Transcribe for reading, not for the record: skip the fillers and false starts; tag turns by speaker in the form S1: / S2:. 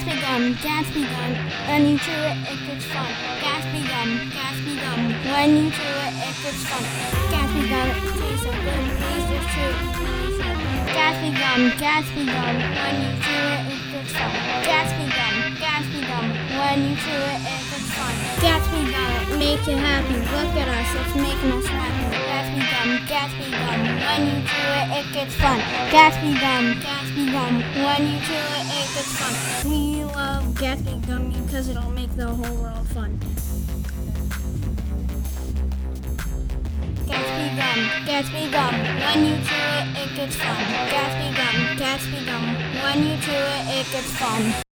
S1: Gatsby gum, Gatsby gum. When you chew it, it gets fun. Gatsby gum. When you chew it, it gets fun. Gatsby gum, it tastes so good. Please just chew it. Gatsby gum. When you chew it, it gets fun. Gatsby gum. When you chew it, it gets fun. Gatsby gum, it makes you happy. Look at us, it's making us happy. Gatsby gum. When you chew it, it gets fun. Gatsby gum. When you chew it, it gets fun. We love Gatsby gum because it'll make the whole world fun. Gatsby gum. When you chew it, it gets fun. Gatsby gum. When you chew it, it gets fun.